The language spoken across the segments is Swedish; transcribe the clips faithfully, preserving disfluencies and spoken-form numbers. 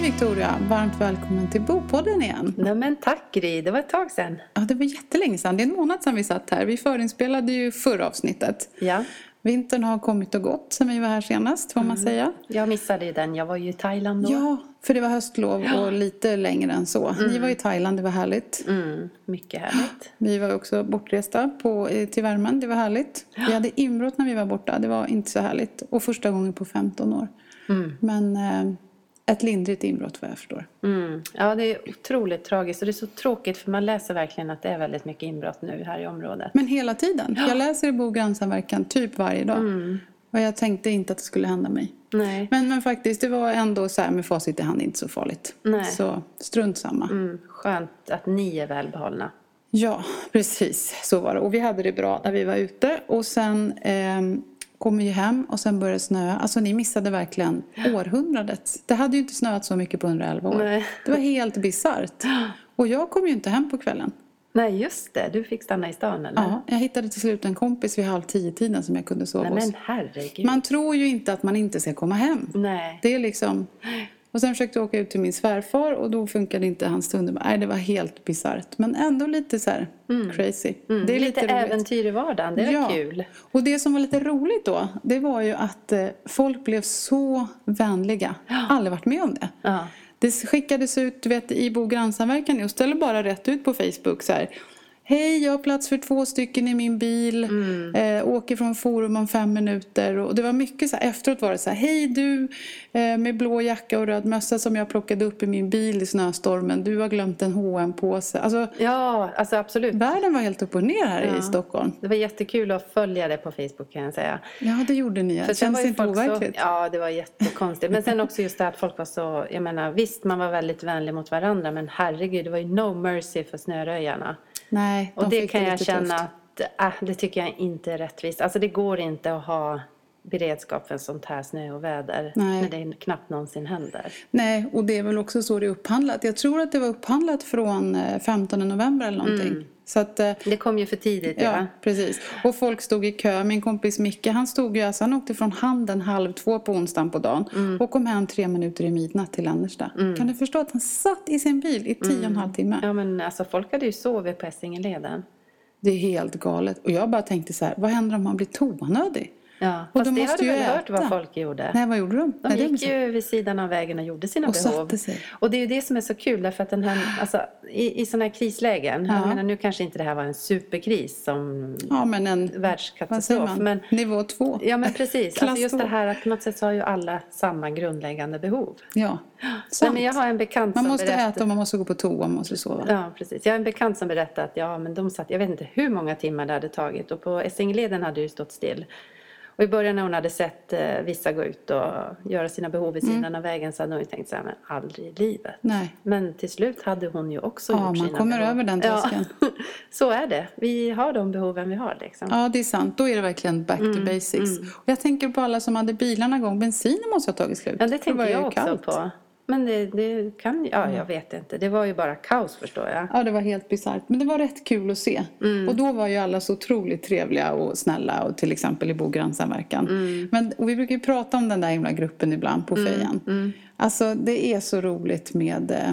Victoria, varmt välkommen till Bopodden igen. Nej men tack Gry, det var ett tag sedan. Ja, det var jättelänge sedan, det är en månad sedan vi satt här. Vi förinspelade ju förra avsnittet. Ja. Vintern har kommit och gått sen vi var här senast, får man Mm. säga. Jag missade ju den, jag var ju i Thailand då. Ja, för det var höstlov och lite längre än så. Mm. Ni var i Thailand, det var härligt. Mm, mycket härligt. Vi var också bortresta på, till värmen, det var härligt. Vi hade inbrott när vi var borta, det var inte så härligt. Och första gången på femton år. Mm. Men eh, ett lindrigt inbrott vad jag förstår. Mm. Ja, det är otroligt tragiskt och det är så tråkigt för man läser verkligen att det är väldigt mycket inbrott nu här i området. Men hela tiden. Jag läser i Bo och grannsamverkan typ varje dag. Mm. Och jag tänkte inte att det skulle hända mig. Nej. Men, men faktiskt, det var ändå så här med facit i hand inte så farligt. Nej. Så strunt samma. Mm. Skönt att ni är välbehållna. Ja, precis. Så var det. Och vi hade det bra när vi var ute. Och sen eh, kom vi hem och sen började det snöa. Alltså ni missade verkligen århundradet. Det hade ju inte snöat så mycket på hundraelva år. Nej. Det var helt bizarrt. Och jag kom ju inte hem på kvällen. Nej, just det. Du fick stanna i stan eller? Ja, jag hittade till slut en kompis vid halv tio tiden som jag kunde sova Nej hos. men herregud. Man tror ju inte att man inte ska komma hem. Nej. Det är liksom... Och sen försökte jag åka ut till min svärfar och då funkade inte hans stund. Nej, det var helt bizarrt. Men ändå lite så här Mm. crazy. Mm. Det är lite lite roligt. äventyr i vardagen, det är Ja. kul. Och det som var lite roligt då, det var ju att eh, folk blev så vänliga. Aldrig varit med om det. Ja. Det skickades ut, du vet, i Bo och grannsamverkan. Jag ställer bara rätt ut på Facebook så här. Hej, jag har plats för två stycken i min bil. Mm. Eh, åker från forum om fem minuter. Och det var mycket så här, efteråt var det så här. Hej du eh, med blå jacka och röd mössa som jag plockade upp i min bil i snöstormen. Du har glömt en H och M-påse. Alltså, Ja, alltså absolut. världen var helt upp och ner här Ja. i Stockholm. Det var jättekul att följa det på Facebook kan jag säga. Ja, det gjorde ni. För Det sen känns var ju inte folk overkligt. Så, ja, det var jättekonstigt. Men sen också just det att folk var så, jag menar, visst man var väldigt vänlig mot varandra. Men herregud, det var ju no mercy för snöröjarna. Nej, de Och det fick kan jag lite känna tufft. att, äh, det tycker jag inte är rättvist. Alltså det går inte att ha beredskap för sånt här snö och väder. Nej. När det knappt någonsin händer. Nej, och det är väl också så det är upphandlat. Jag tror att det var upphandlat från eh, femtonde november eller någonting. Mm. Så att... eh, Det kom ju för tidigt, ja. Ja, precis. Och folk stod i kö. Min kompis Micke, han stod ju, alltså han åkte från Handen halv två på onsdagen på dagen. Mm. Och kom hem tre minuter i midnatt till Lannersta. Kan du förstå att han satt i sin bil i tio och en halv timme? Ja, men alltså folk hade ju sovit på Essingeleden. Det är helt galet. Och jag bara tänkte så här, vad händer om man blir toanödig? Ja, Och fast de det måste hade ju väl hört vad äta. folk gjorde. Nej, vad gjorde de? De Nej, det är gick så- ju vid sidan av vägen och gjorde sina Och behov. satte sig. Och det är ju det som är så kul därför att den här, alltså, i, i sådana här krislägen, Ja. jag menar, nu kanske inte det här var en superkris som Ja, men en... Vad säger världskatastrof. man? Men, Nivå två. ja men precis, Klass alltså just två. det här att på något sätt så har ju alla samma grundläggande behov. Ja, Nej, sant. men jag har en bekant Man som måste berättar, äta och man måste gå på toa, man måste sova. Ja, precis. Jag har en bekant som berättade att ja, men de satt, jag vet inte hur många timmar det hade tagit och på Essingeleden hade det ju stått still. Och i början när hon hade sett eh, vissa gå ut och göra sina behov vid sidan av vägen så hade hon ju tänkt så här, men aldrig i livet. Nej. Men till slut hade hon ju också Ja, gjort man sina kommer behov. över den tröskeln. Ja, så är det. Vi har de behoven vi har liksom. Ja, det är sant. Då är det verkligen back to basics. Och jag tänker på alla som hade bilarna igång. Bensinen måste ha tagit slut. Ja, det För tänkte var ju jag också kallt. på. Men det, det kan ja, jag vet inte. Det var ju bara kaos förstår jag. Ja, det var helt bisarrt. Men det var rätt kul att se. Och då var ju alla så otroligt trevliga och snälla. Och till exempel i Bo och grannsamverkan. Men, och vi brukar ju prata om den där himla gruppen ibland på fejan. Mm. Alltså, det är så roligt med... Eh,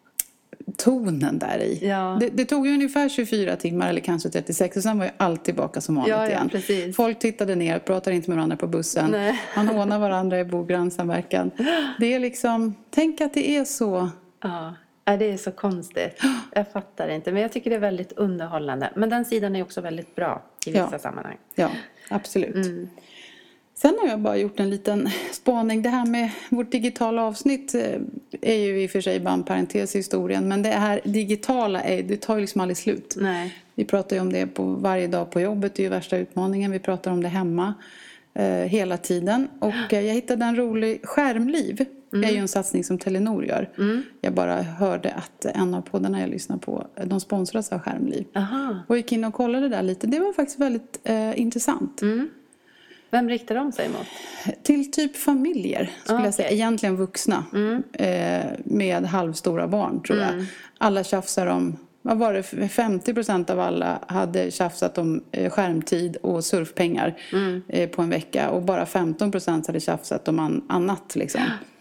tonen där i. Ja. Det, det tog ju ungefär tjugofyra timmar eller kanske trettiosex och sen var ju allt tillbaka som vanligt Ja, ja, igen. precis. Folk tittade ner, pratade inte med varandra på bussen. Nej. Man hånar varandra i Bo och grannsamverkan. Det är liksom, tänk att det är så. Ja, ja, det är så konstigt. Jag fattar inte. Men jag tycker det är väldigt underhållande. Men den sidan är också väldigt bra i vissa Ja. sammanhang. Ja, absolut. Mm. Sen har jag bara gjort en liten spaning. Det här med vårt digitala avsnitt eh, är ju i och för sig bara en parentes i historien. Men det här digitala, är, det tar ju liksom aldrig slut. Nej. Vi pratar ju om det på varje dag på jobbet. Det är ju värsta utmaningen. Vi pratar om det hemma eh, hela tiden. Och eh, jag hittade en rolig skärmliv. Det är ju en satsning som Telenor gör. Mm. Jag bara hörde att en av poddarna jag lyssnar på, de sponsras av Skärmliv. Aha. Och gick in och kollade där lite. Det var faktiskt väldigt eh, intressant. Mm. Vem riktar de sig mot? Till typ familjer skulle Ah, jag säga. okej. Egentligen vuxna. Mm. Eh, med halvstora barn tror jag. Mm. Alla tjafsar om, vad var det, femtio procent av alla hade tjafsat om eh, skärmtid och surfpengar Mm. eh, på en vecka. Och bara femton procent hade tjafsat om an- annat liksom.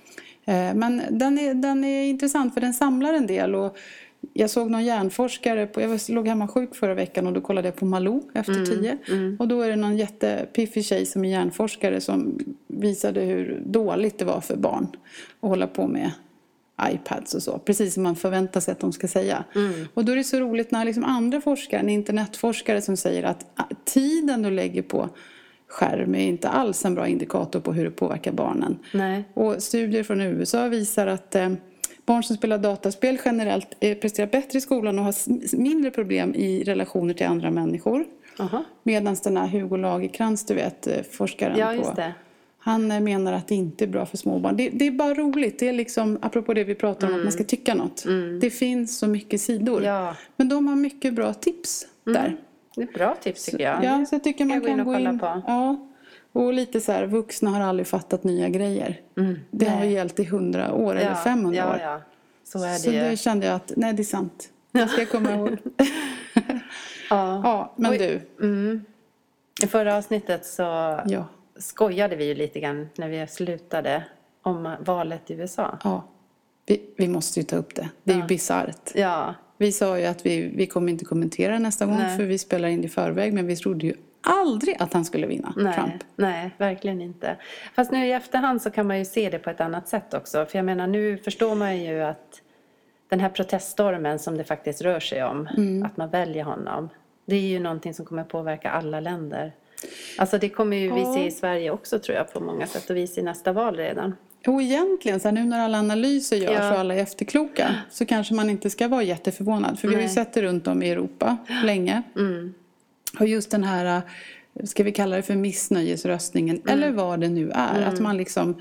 Eh, men den är, den är intressant för den samlar en del. Och jag såg någon hjärnforskare, på, jag låg hemma sjuk förra veckan och då kollade jag på Malou efter mm, tio. Mm. Och då är det någon jättepiffig tjej som är hjärnforskare som visade hur dåligt det var för barn att hålla på med iPads och så. Precis som man förväntar sig att de ska säga. Mm. Och då är det så roligt när liksom andra forskare, en internetforskare som säger att tiden du lägger på skärm är inte alls en bra indikator på hur det påverkar barnen. Nej. Och studier från U S A visar att eh, barn som spelar dataspel generellt eh, presterar bättre i skolan och har mindre problem i relationer till andra människor. Uh-huh. Medan den här Hugo Lagercrantz, du vet, forskaren ja, just på... det. Han menar att det inte är bra för småbarn. Det, det är bara roligt. Det är liksom, apropå det vi pratar om, mm. att man ska tycka något. Mm. Det finns så mycket sidor. Ja. Men de har mycket bra tips mm. där. Det är bra tips tycker jag. Så, ja, så jag tycker man jag kan gå in och gå kolla in. På. Ja, och lite så här, vuxna har aldrig fattat nya grejer. Mm. Det nej. har gällt i hundra år ja. eller femhundra ja, år. Ja. Så är det Så ju. det kände jag att, nej det är sant. Det ska jag komma ihåg. ja. ja, men Oj. du. Mm. I förra avsnittet så... Ja. skojade vi ju lite grann när vi slutade om valet i U S A. Ja, vi, vi måste ju ta upp det. Det är ja. ju bizarrt. Ja. Vi sa ju att vi, vi kommer inte kommentera nästa gång Nej. för vi spelar in i förväg. Men vi trodde ju aldrig att han skulle vinna Nej. Trump. Nej, verkligen inte. Fast nu i efterhand så kan man ju se det på ett annat sätt också. För jag menar, nu förstår man ju att den här proteststormen som det faktiskt rör sig om. Mm. Att man väljer honom. Det är ju någonting som kommer påverka alla länder. Alltså det kommer ju vi se i Sverige också tror jag på många sätt och vis i nästa val redan. Och egentligen så här, nu när alla analyser görs ja. och alla är efterkloka så kanske man inte ska vara jätteförvånad. För Nej. vi har ju sett det runt om i Europa länge. Mm. Och just den här, ska vi kalla det för missnöjesröstningen mm. eller vad det nu är. Mm. Att man liksom,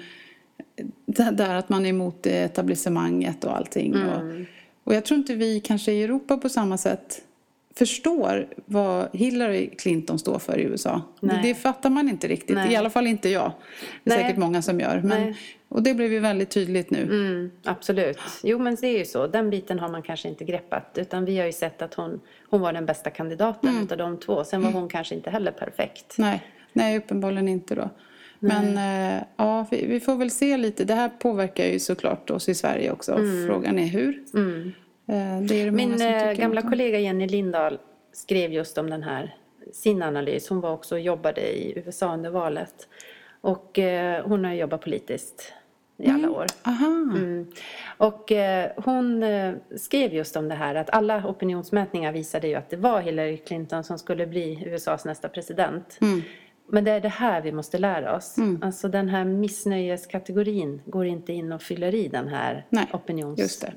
där att man är emot etablissemanget och allting. Mm. Och, och jag tror inte vi kanske i Europa på samma sätt förstår vad Hillary Clinton står för i U S A. Det, det fattar man inte riktigt. Nej. I alla fall inte jag. Det är Nej. säkert många som gör. Men, och det blev ju väldigt tydligt nu. Mm, absolut. Jo men det är ju så. Den biten har man kanske inte greppat. Utan vi har ju sett att hon, hon var den bästa kandidaten mm. utav de två. Sen var hon mm. kanske inte heller perfekt. Nej, Nej uppenbarligen inte då. Men äh, ja, vi, vi får väl se lite. Det här påverkar ju såklart oss i Sverige också. Mm. Frågan är hur. Mm. Det är det Min gamla kollega Jenny Lindahl skrev just om den här, sin analys. Hon var också och jobbade i U S A under valet. Och eh, hon har jobbat politiskt i alla år. Aha. Mm. Och eh, hon eh, skrev just om det här att alla opinionsmätningar visade ju att det var Hillary Clinton som skulle bli U S A:s nästa president. Mm. Men det är det här vi måste lära oss. Mm. Alltså den här missnöjeskategorin går inte in och fyller i den här Nej, opinions... just det.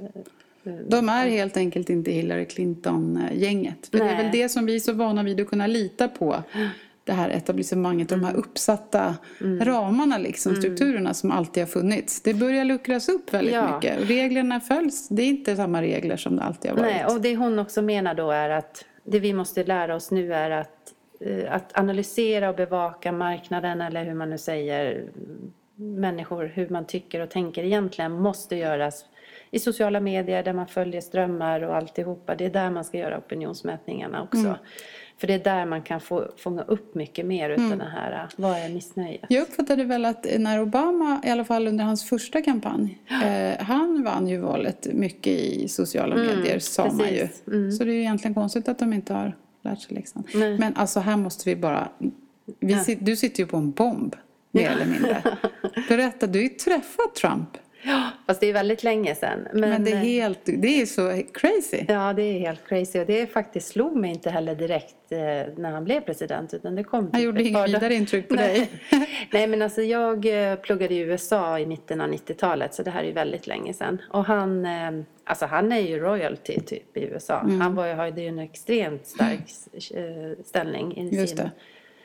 De är helt enkelt inte Hillary Clinton-gänget. För Nej. det är väl det som vi är så vana vid att kunna lita på. Det här etablissemanget, mm. de här uppsatta mm. ramarna, liksom, strukturerna mm. som alltid har funnits. Det börjar luckras upp väldigt ja. mycket. Reglerna följs, det är inte samma regler som det alltid har varit. Nej, och det hon också menar då är att det vi måste lära oss nu är att, att analysera och bevaka marknaden, eller hur man nu säger, människor, hur man tycker och tänker egentligen måste göras i sociala medier där man följer strömmar och alltihopa. Det är där man ska göra opinionsmätningarna också. Mm. För det är där man kan få fånga upp mycket mer utan mm. det här, vad är missnöje? Jag uppfattade väl att när Obama, i alla fall under hans första kampanj, eh, han vann ju valet mycket i sociala medier, mm, sa precis. man ju. Mm. Så det är ju egentligen konstigt att de inte har lärt sig liksom. Men alltså här måste vi bara, vi ja. sit, du sitter ju på en bomb, mer ja. eller mindre. Berätta, du har ju träffat Trump. Ja, fast det är väldigt länge sedan. Men, men det är helt, det är så crazy. Ja, det är helt crazy. Och det faktiskt slog mig inte heller direkt eh, när han blev president. Utan det kom han gjorde inget vidare intryck på dig. Nej, men alltså jag pluggade i U S A i mitten av nittiotalet. Så det här är ju väldigt länge sedan. Och han, eh, alltså han är ju royalty typ i U S A. Mm. Han var ju, hade ju en extremt stark mm. ställning i Just sin...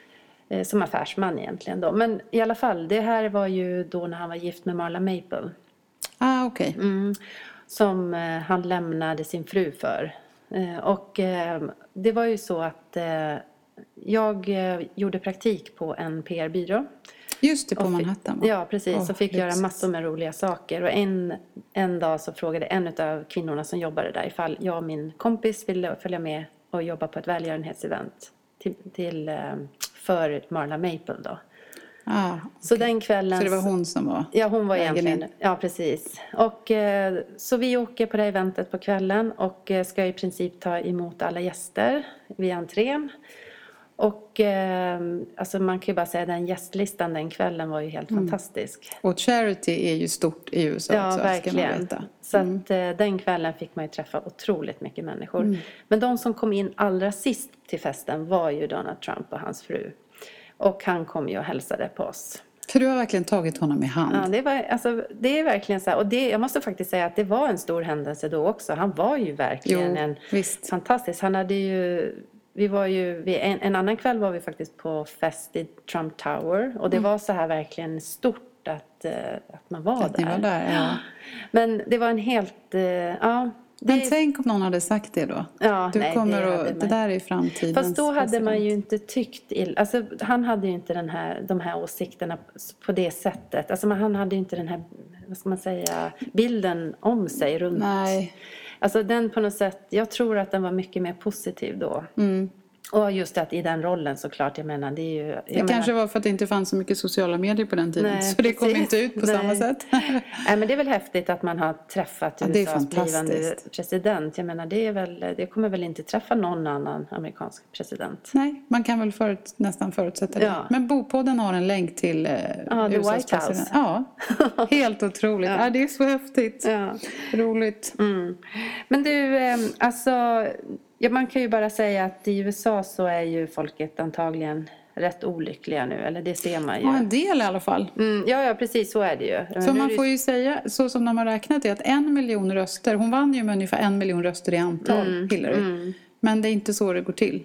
Eh, som affärsman egentligen då. Men i alla fall, det här var ju då när han var gift med Marla Maple. Ah, okej. Okay. Mm, som eh, han lämnade sin fru för. Eh, och eh, det var ju så att eh, jag eh, gjorde praktik på en P R-byrå. Just det, på och Manhattan va? Ja, precis. Oh, så fick jag göra massor med roliga saker. Och en, en dag så frågade en av kvinnorna som jobbade där ifall jag och min kompis ville följa med och jobba på ett välgörenhetsevent till, till, eh, för Marla Maple då. Ah, Så den kvällen... så det var hon som var? Ja, hon var vägen egentligen... in. Ja, precis. Och, eh, så vi åker på det här eventet på kvällen och eh, ska i princip ta emot alla gäster vid entrén. Och eh, alltså man kan ju bara säga att den gästlistan den kvällen var ju helt Mm. fantastisk. Och charity är ju stort i U S A Ja, också, ska man verkligen. veta. Så att eh, den kvällen fick man ju träffa otroligt mycket människor. Mm. Men de som kom in allra sist till festen var ju Donald Trump och hans fru. Och han kom ju och hälsade på oss. För du har verkligen tagit honom i hand. Ja, det, var, alltså, det är verkligen så här. Och det, jag måste faktiskt säga att det var en stor händelse då också. Han var ju verkligen Jo, en visst. fantastisk. Han hade ju... Vi var ju, vi, en, en annan kväll var vi faktiskt på fest i Trump Tower. Och det Mm. var så här verkligen stort att, eh, att man var Att där. ni var där, ja. Men det var en helt... Eh, ja, det, Men tänk om någon hade sagt det då. ja, Du nej, kommer det och, hade det man- där är framtidens Fast då hade man president. ju inte tyckt illa. Alltså, han hade ju inte den här, de här åsikterna på det sättet. Alltså, han hade ju inte den här, vad ska man säga, bilden om sig runt. Nej. Alltså den på något sätt, jag tror att den var mycket mer positiv då. Mm. Och just att i den rollen såklart, jag menar, det är ju... Jag Det menar, kanske var för att det inte fanns så mycket sociala medier på den tiden. Nej, så det kom precis. inte ut på Nej. samma sätt. Nej, men det är väl häftigt att man har träffat Ja, det är U S A:s blivande fantastiskt. president. Jag menar, det är väl, det kommer väl inte träffa någon annan amerikansk president. Nej, man kan väl förut, nästan förutsätta det. Ja. Men Bopodden har en länk till eh, Ja, the U S A:s White House. president. Ja, helt otroligt. Ja. Ja. det är så häftigt. Ja. Roligt. Mm. Men du, eh, alltså, ja, man kan ju bara säga att i U S A så är ju folket antagligen rätt olyckliga nu, eller det ser man ju. Ja, en del i alla fall. Mm, ja, ja, precis så är det ju. För Nu är man det- får ju säga, så som de har räknat det, att en miljon röster, hon vann ju med ungefär en miljon röster i antal, Mm, Hillary. mm. Men det är inte så det går till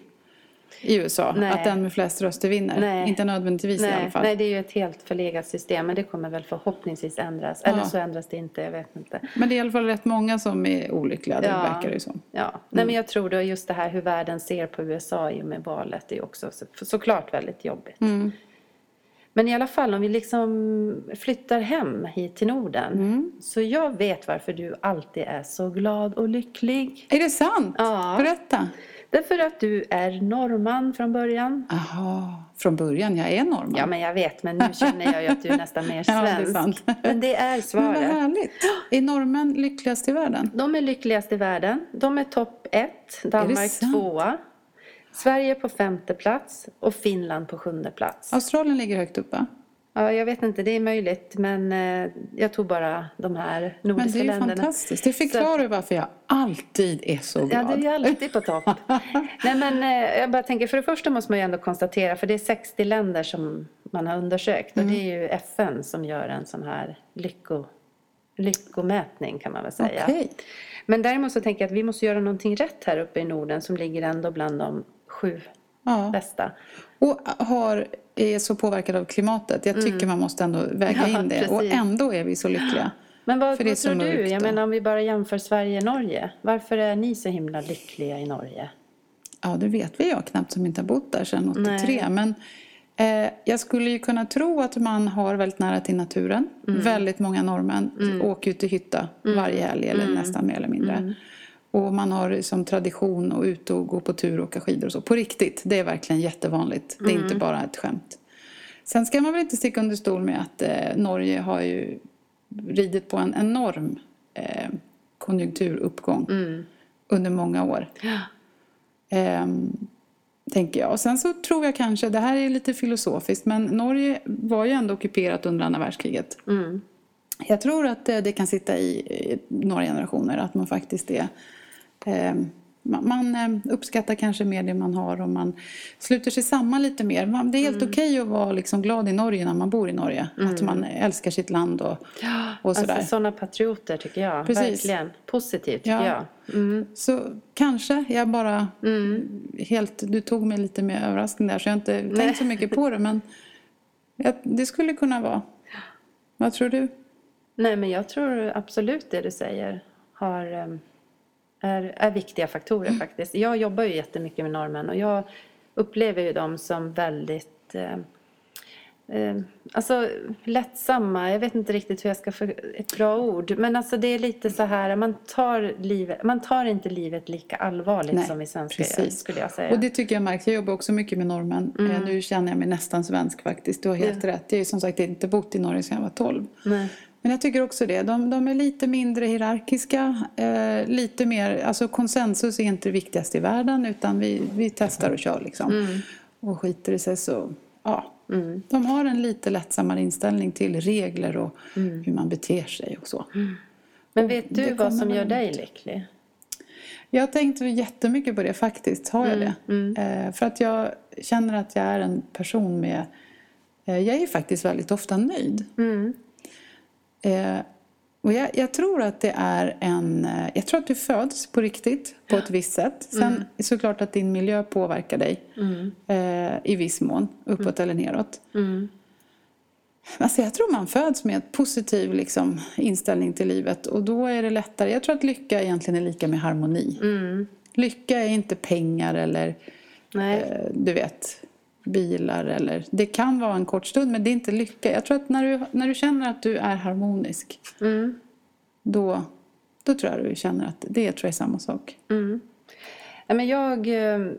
i U S A, Nej. att den med flest röster vinner. Nej. Inte nödvändigtvis i alla Nej, fall. nej, det är ju ett helt förlegat system, men det kommer väl förhoppningsvis ändras. Eller Ja. så ändras det inte, jag vet inte. Men det är i alla fall rätt många som är olyckliga, det Ja. verkar det ju som. Ja, nej, men jag tror då just det här hur världen ser på U S A i och med valet är också så, såklart väldigt jobbigt. Mm. Men i alla fall om vi liksom flyttar hem hit till Norden. Mm. Så jag vet varför du alltid är så glad och lycklig. Är det sant? Ja. Berätta. Därför att du är norrman från början. Jaha, från början, jag är norrman. Ja, men jag vet, men nu känner jag ju att du är nästan mer Ja, det är svensk. sant. Men det är Men vad svaret. härligt. Är norrmän lyckligast i världen? De är lyckligast i världen. De är topp ett, Danmark sant? tvåa, Sverige på femte plats och Finland på sjunde plats. Australien ligger högt upp, va? Ja, jag vet inte, det är möjligt, men eh, jag tog bara de här Men nordiska det är ju länderna. fantastiskt. Det förklarar ju varför jag alltid är så Ja, glad. det är alltid på topp. Nej, men eh, jag bara tänker, för det första måste man ju ändå konstatera, för det är sextio länder som man har undersökt. Mm. Och det är ju F N som gör en sån här lycko, lyckomätning kan man väl säga. Okej. Men däremot så tänker jag att vi måste göra någonting rätt här uppe i Norden som ligger ändå bland de sju Ja. bästa. Och har, är så påverkad av klimatet. Jag tycker man måste ändå väga Ja, in det. Och precis. ändå är vi så lyckliga. Men vad, För det är vad så tror du? mörkt Jag då. menar om vi bara jämför Sverige och Norge. Varför är ni så himla lyckliga i Norge? Ja, det vet vi jag knappt som inte har bott där sedan åttiotre. Nej. Men eh, jag skulle ju kunna tro att man har väldigt nära till naturen. Mm. Väldigt många norrmän åker ut i hytta varje helg eller nästan mer eller mindre. Mm. Och man har som tradition att ut och gå på tur och åka skidor och så. På riktigt, det är verkligen jättevanligt. Det är Mm. inte bara ett skämt. Sen ska man väl inte sticka under stol med att eh, Norge har ju ridit på en enorm eh, konjunkturuppgång Mm. under många år. Ehm, tänker jag. Och sen så tror jag kanske, det här är lite filosofiskt, men Norge var ju ändå ockuperat under andra världskriget. Mm. Jag tror att det, det kan sitta i, i några generationer, att man faktiskt är... ehm, man man eh, uppskattar kanske mer det man har och man sluter sig samman lite mer. Man, det är helt okej att vara liksom glad i Norge när man bor i Norge. Att man älskar sitt land och, och sådär. Alltså sådana patrioter tycker jag. Precis. Verkligen. Positivt tycker Ja. jag. Mm. Så kanske jag bara Mm. helt, du tog mig lite med överraskning där så jag har inte Nej. tänkt så mycket på det, men jag, det skulle kunna vara. Vad tror du? Nej, men jag tror absolut det du säger har, em, är, är viktiga faktorer faktiskt. Jag jobbar ju jättemycket med norrmän och jag upplever ju dem som väldigt... Eh, eh, alltså lättsamma, jag vet inte riktigt hur jag ska få ett bra ord. Men alltså det är lite så här, man tar, livet, man tar inte livet lika allvarligt Nej, som vi svenskar precis. Gör, skulle jag säga. Och det tycker jag märks, jag jobbar också mycket med norrmän. Mm. Eh, nu känner jag mig nästan svensk faktiskt, du har helt ja. rätt. Jag har ju som sagt inte bott i Norge sedan jag var tolv. Nej. Men jag tycker också det. De, de är lite mindre hierarkiska. Eh, lite mer, alltså konsensus är inte det viktigaste i världen. Utan vi, vi testar och kör liksom. Mm. Och skiter i sig så, ja. Mm. De har en lite lättsammare inställning till regler och mm. hur man beter sig och så. Mm. Men vet du vad som gör dig lycklig? Jag har tänkt jättemycket på det faktiskt. Har jag mm. det? Mm. Eh, för att jag känner att jag är en person med... Eh, jag är faktiskt väldigt ofta nöjd. Mm. Eh, och jag, jag tror att det är en... Eh, jag tror att du föds på riktigt på ett visst sätt. Sen mm. såklart att din miljö påverkar dig mm. eh, i viss mån. Uppåt mm. eller neråt. Mm. Alltså jag tror man föds med en positiv liksom, inställning till livet. Och då är det lättare. Jag tror att lycka egentligen är lika med harmoni. Mm. Lycka är inte pengar eller eh, du vet... bilar eller det kan vara en kort stund men det är inte lycka. Jag tror att när du, när du känner att du är harmonisk mm. då, då tror jag du känner att det tror jag är samma sak. Mm. Ja, men jag,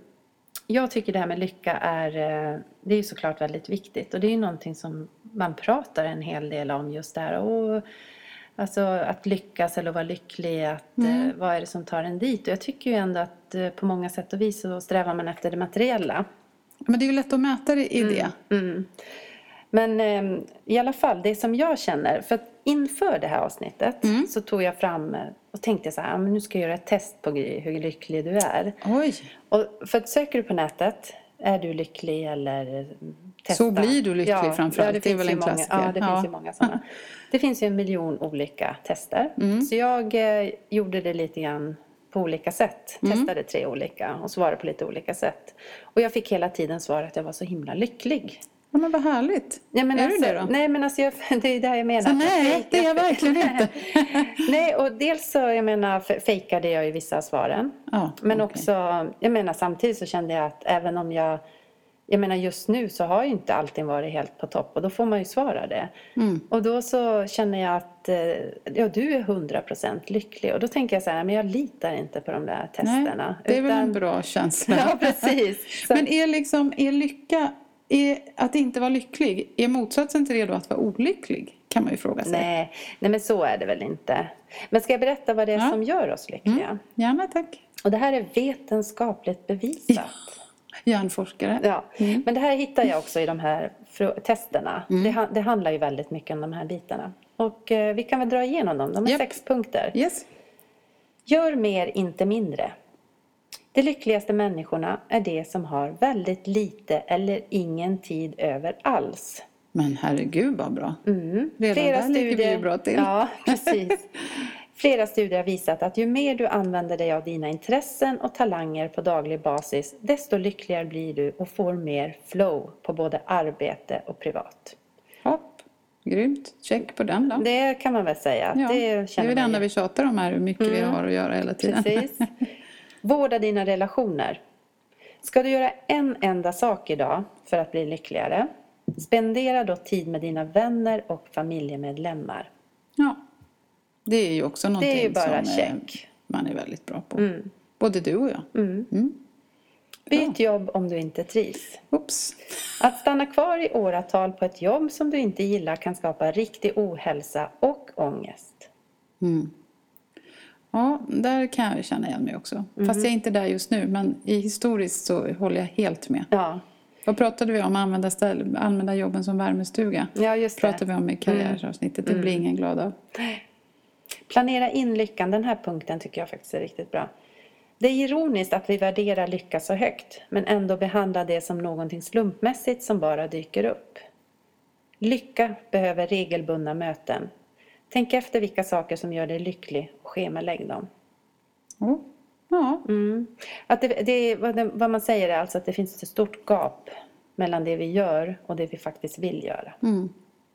jag tycker det här med lycka är det är ju såklart väldigt viktigt och det är ju någonting som man pratar en hel del om just där och alltså att lyckas eller vara lycklig att, mm. vad är det som tar en dit och jag tycker ju ändå att på många sätt och vis så strävar man efter det materiella. Men det är ju lätt att mäta det i det. Mm, mm. Men eh, i alla fall, det som jag känner... För att inför det här avsnittet mm. så tog jag fram och tänkte så här... Men nu ska jag göra ett test på hur lycklig du är. Oj. Och för att söker du på nätet... Är du lycklig eller testa? Så blir du lycklig ja, framförallt. Ja, det, det är väl en klassiker. Ja, det ja. finns ju många sådana. Det finns ju en miljon olika tester. Mm. Så jag eh, gjorde det lite grann... på olika sätt. Mm. Testade tre olika och svarade på lite olika sätt. Och jag fick hela tiden svar att jag var så himla lycklig. Ja, men vad härligt. Ja, men är alltså, du det då? Nej, men alltså jag, det är det här jag menar. Så nej, det är jag verkligen inte. Nej, och dels så, jag menar, fejkade jag ju vissa av svaren. Ja, men okay. också, jag menar, samtidigt så kände jag att även om jag, jag menar just nu så har ju inte allting varit helt på topp. Och då får man ju svara det. Mm. Och då så känner jag att, ja, du är hundra procent lycklig. Och då tänker jag så här, men jag litar inte på de där testerna. Nej, det är utan... väl en bra känsla. Ja, precis. Så... Men är liksom, är lycka, är att inte vara lycklig, är motsatsen till det då att vara olycklig? Kan man ju fråga sig. Nej, nej men så är det väl inte. Men ska jag berätta vad det är ja. som gör oss lyckliga? Mm. Gärna, tack. Och det här är vetenskapligt bevisat. Ja. Hjärnforskare. Ja, mm. men det här hittar jag också i de här testerna. Mm. Det, det handlar ju väldigt mycket om de här bitarna. Och eh, vi kan väl dra igenom dem. De är yep. sex punkter. Yes. Gör mer, inte mindre. De lyckligaste människorna är de som har väldigt lite eller ingen tid över alls. Men herregud vad bra. Mm. Redan Flera där ligger vi ju bra till. Ja, precis. Flera studier har visat att ju mer du använder dig av dina intressen och talanger på daglig basis, desto lyckligare blir du och får mer flow på både arbete och privat. Hopp, grymt. Check på den då. Det kan man väl säga. Ja, det, det är väl det enda vi tjatar om här, hur mycket mm. vi har att göra hela tiden. Precis. Vårda dina relationer. Ska du göra en enda sak idag för att bli lyckligare, spendera då tid med dina vänner och familjemedlemmar. Ja. Det är ju också någonting det är ju bara som check. man är väldigt bra på. Mm. Både du och jag. Mm. Mm. Byt jobb om du inte trivs. Oops. Att stanna kvar i åratal på ett jobb som du inte gillar kan skapa riktig ohälsa och ångest. Mm. Ja, där kan jag känna igen mig också. Mm. Fast jag är inte där just nu, men i historiskt så håller jag helt med. Ja. Vad pratade vi om? Använda, ställ, använda jobben som värmestuga. Ja, just det. Pratade vi om i karriärsavsnittet. Det Mm. blir ingen glad av. Planera in lyckan. Den här punkten tycker jag faktiskt är riktigt bra. Det är ironiskt att vi värderar lycka så högt, men ändå behandlar det som någonting slumpmässigt som bara dyker upp. Lycka behöver regelbundna möten. Tänk efter vilka saker som gör dig lycklig och schemalägg dem. Oh. Ja. Mm. Att det, det, vad, det, vad man säger är alltså att det finns ett stort gap mellan det vi gör och det vi faktiskt vill göra. Mm.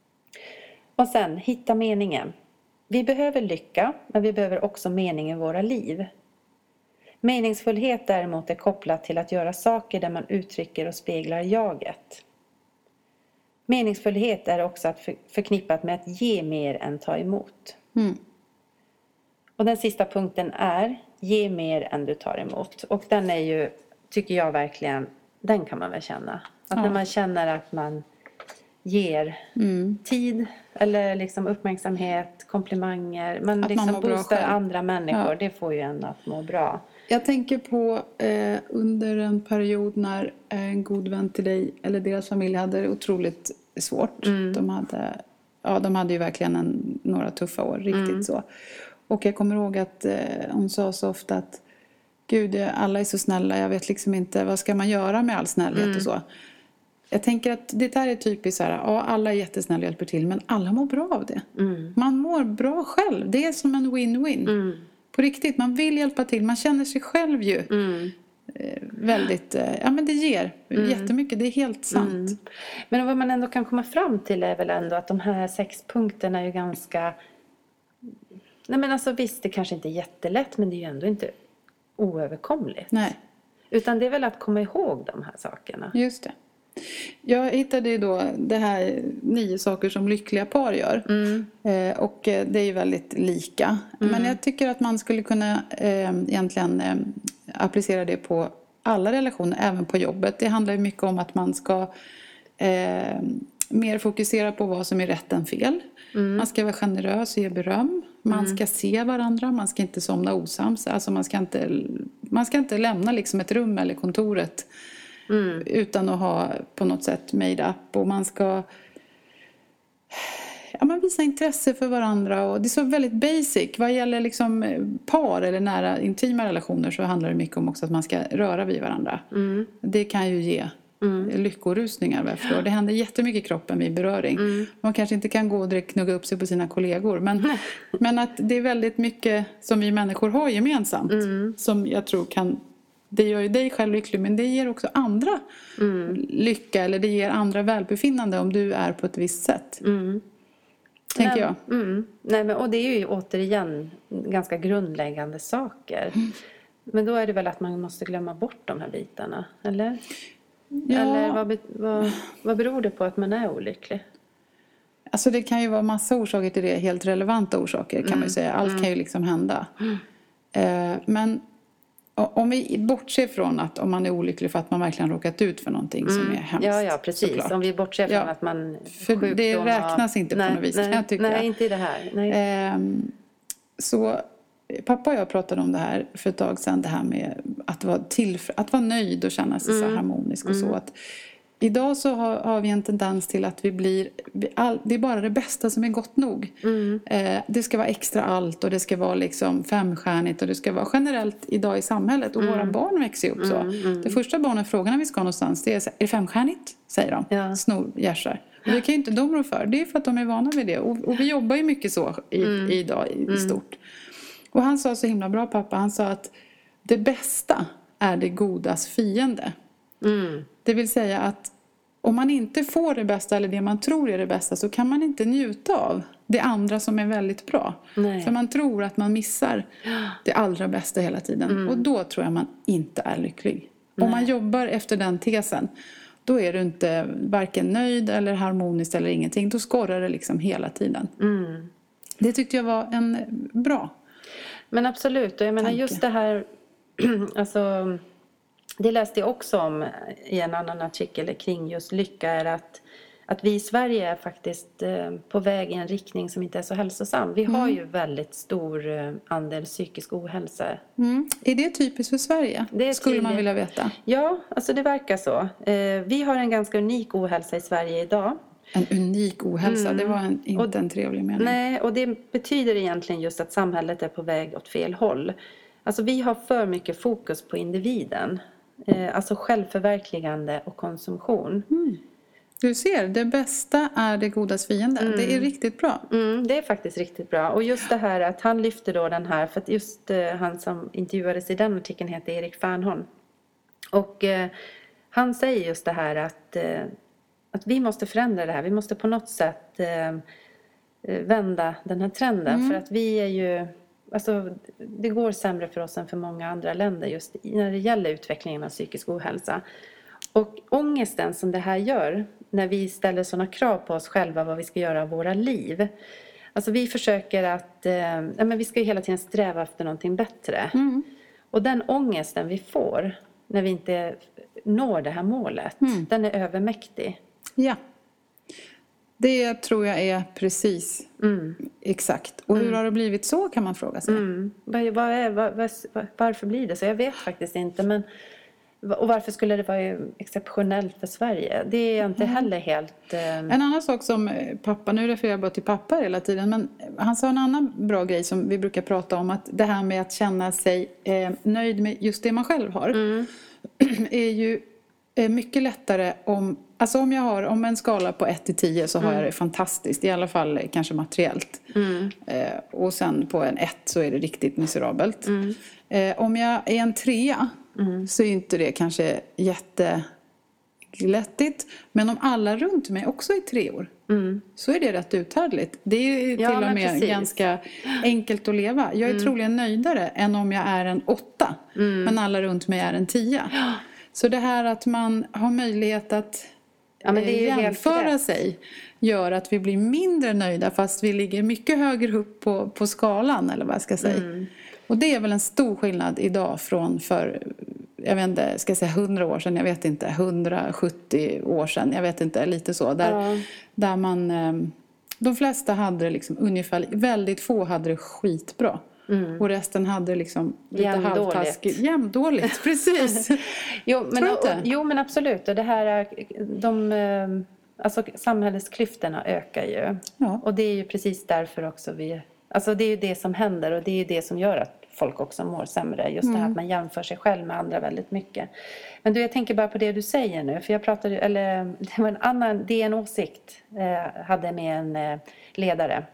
Och sen, hitta meningen. Vi behöver lycka, men vi behöver också mening i våra liv. Meningsfullhet däremot är kopplat till att göra saker där man uttrycker och speglar jaget. meningsfullhet är också att för, förknippat med att ge mer än ta emot. Mm. Och den sista punkten är ge mer än du tar emot. Och den är ju, tycker jag verkligen, den kan man väl känna. Att Ja. när man känner att man ger Mm. tid eller liksom uppmärksamhet, komplimanger. Man Att man liksom mår bra boostar själv. andra människor. Ja. Det får ju en att må bra. Jag tänker på eh, under en period när en god vän till dig eller deras familj hade det otroligt svårt. Mm. De, hade, ja, de hade ju verkligen en, några tuffa år, riktigt Mm. så. Och jag kommer ihåg att eh, hon sa så ofta att Gud, alla är så snälla, jag vet liksom inte vad ska man göra med all snällhet Mm. och så. Jag tänker att det där är typiskt så här, ja, alla är jättesnälla och hjälper till, men alla mår bra av det. Mm. Man mår bra själv, det är som en win-win. Mm. På riktigt, man vill hjälpa till, man känner sig själv ju Mm. eh, väldigt, eh, ja men det ger Mm. jättemycket, det är helt sant. Mm. Men vad man ändå kan komma fram till är väl ändå att de här sex punkterna är ju ganska... Nej men alltså visst, det kanske inte är jättelätt, men det är ju ändå inte oöverkomligt. Nej, Utan det är väl att komma ihåg de här sakerna. just det. Jag hittade ju då det här nio saker som lyckliga par gör. Mm. Eh, och eh, det är ju väldigt lika. Mm. Men jag tycker att man skulle kunna eh, egentligen eh, applicera det på alla relationer, även på jobbet. Det handlar ju mycket om att man ska eh, mer fokusera på vad som är rätt än fel. Mm. Man ska vara generös och ge beröm. Man ska se varandra, man ska inte somna osams. Alltså man ska inte, man ska inte lämna liksom ett rum eller kontoret Mm. utan att ha på något sätt made up. Och man ska ja, man visa intresse för varandra. Och det är så väldigt basic. Vad gäller liksom par eller nära intima relationer så handlar det mycket om också att man ska röra vid varandra. Mm. Det kan ju ge Mm. lyckorusningar. Varför? Det händer jättemycket i kroppen vid beröring. Mm. Man kanske inte kan gå och direkt knugga upp sig på sina kollegor. Men, men att det är väldigt mycket som vi människor har gemensamt. Mm. Som jag tror kan... Det gör ju dig själv lycklig, men det ger också andra Mm. lycka. Eller det ger andra välbefinnande om du är på ett visst sätt. Mm. Tänker Nej, jag. Mm. Nej, men, och det är ju återigen ganska grundläggande saker. Mm. Men då är det väl att man måste glömma bort de här bitarna, eller? Ja. Eller vad, be- vad, vad beror det på att man är olycklig? Alltså det kan ju vara massa orsaker till det. Helt relevanta orsaker kan man ju säga. Allt kan ju liksom hända. Eh, men o- om vi bortser från att om man är olycklig för att man verkligen råkat ut för någonting som är hemskt. Ja, ja, precis. såklart. Om vi bortser från Ja, att man för sjukdom det och- räknas inte på nej, något vis, nej, kan jag tycka. Nej, inte i det här. Nej. Ehm, så pappa och jag pratade om det här för ett tag sedan. Det här med att vara, tillf- att vara nöjd och känna sig så harmonisk och så. Att idag så har, har vi en tendens till att vi blir... vi all, det är bara det bästa som är gott nog. Mm. Eh, det ska vara extra allt och det ska vara liksom femstjärnigt. Och det ska vara generellt idag i samhället. Och våra barn växer ju upp så. Det första barnen frågar när vi ska någonstans det är, så här, är det femstjärnigt? Säger de. Ja. Snor, gärsar. Och det kan ju inte de rå för. Det är för att de är vana vid det. Och, och vi jobbar ju mycket så i, i idag i, i stort. Och han sa så himla bra, pappa. Han sa att det bästa är det godas fiende. Mm. Det vill säga att om man inte får det bästa eller det man tror är det bästa så kan man inte njuta av det andra som är väldigt bra. Nej. För man tror att man missar det allra bästa hela tiden. Och då tror jag man inte är lycklig. Om man jobbar efter den tesen, då är du inte varken nöjd eller harmonisk eller ingenting. Då skorrar det liksom hela tiden. Mm. Det tyckte jag var en bra. Men absolut, och jag menar Tanke. just det här, alltså, det läste jag också om i en annan artikel kring just lycka, är att, att vi i Sverige är faktiskt eh, på väg i en riktning som inte är så hälsosam. Vi har ju väldigt stor eh, andel psykisk ohälsa. Mm. Är det typiskt för Sverige? Det är Skulle man tydligt. vilja veta. Ja, alltså det verkar så. Eh, vi har en ganska unik ohälsa i Sverige idag. En unik ohälsa, det var en, inte en trevlig mening. Nej, och det betyder egentligen just att samhället är på väg åt fel håll. Alltså vi har för mycket fokus på individen. Eh, alltså självförverkligande och konsumtion. Du ser, det bästa är det godas fiende. Det är riktigt bra. Mm, det är faktiskt riktigt bra. Och just det här att han lyfter då den här, för att just eh, han som intervjuades i den artikeln heter Erik Fernholm. Och eh, han säger just det här att, eh, att vi måste förändra det här. Vi måste på något sätt eh, vända den här trenden. För att vi är ju, alltså det går sämre för oss än för många andra länder just när det gäller utvecklingen av psykisk ohälsa. Och ångesten som det här gör när vi ställer sådana krav på oss själva vad vi ska göra av våra liv. Alltså vi försöker att, eh, ja, men vi ska ju hela tiden sträva efter någonting bättre. Mm. Och den ångesten vi får när vi inte når det här målet, Mm. den är övermäktig. Ja. Det tror jag är precis Mm. exakt. Och hur har det blivit så kan man fråga sig. Mm. Vad, vad är, vad, vad, varför blir det så? Jag vet faktiskt inte. Men, och varför skulle det vara exceptionellt för Sverige? Det är jag inte heller helt... Eh... En annan sak som pappa, nu refererar jag bara till pappa hela tiden, men han sa en annan bra grej som vi brukar prata om, att det här med att känna sig eh, nöjd med just det man själv har Mm. är ju eh, mycket lättare om, alltså om jag har, om en skala på ett till tio så har Mm. jag det fantastiskt, i alla fall eh, kanske materiellt. Mm. Eh, och sen på en ett så är det riktigt miserabelt. Mm. Eh, om jag är en trea Mm. så är inte det kanske jätteglättigt. Men om alla runt mig också är treor Mm. så är det rätt uthärdligt. Det är Ja, till och men med precis. ganska enkelt att leva. Jag är troligen nöjdare än om jag är en åtta. Mm. Men alla runt mig är en tia. Så det här att man har möjlighet att Ja, men det är ju eh, helt jämföra rätt. sig gör att vi blir mindre nöjda fast vi ligger mycket högre upp på, på skalan, eller vad jag ska säga. Mm. Och det är väl en stor skillnad idag från för, jag vet inte, ska jag säga hundra år sedan, jag vet inte, hundrasjuttio år sedan, jag vet inte, lite så. Där, Ja. där man, eh, de flesta hade det liksom ungefär, väldigt få hade det skitbra. Mm. Och resten hade liksom lite Jämndåligt. halvtaskigt. Jämndåligt, precis. Jo, men, Tror du inte? och, jo, men absolut. Och det här är, de, eh, alltså samhällsklyftorna ökar ju. Ja. Och det är ju precis därför också vi, alltså det är ju det som händer och det är ju det som gör att folk också mår sämre. Just det här att man jämför sig själv med andra väldigt mycket. Men du, jag tänker bara på det du säger nu. För jag pratade, eller det var en annan, det är en åsikt, eh, hade med en eh, ledare.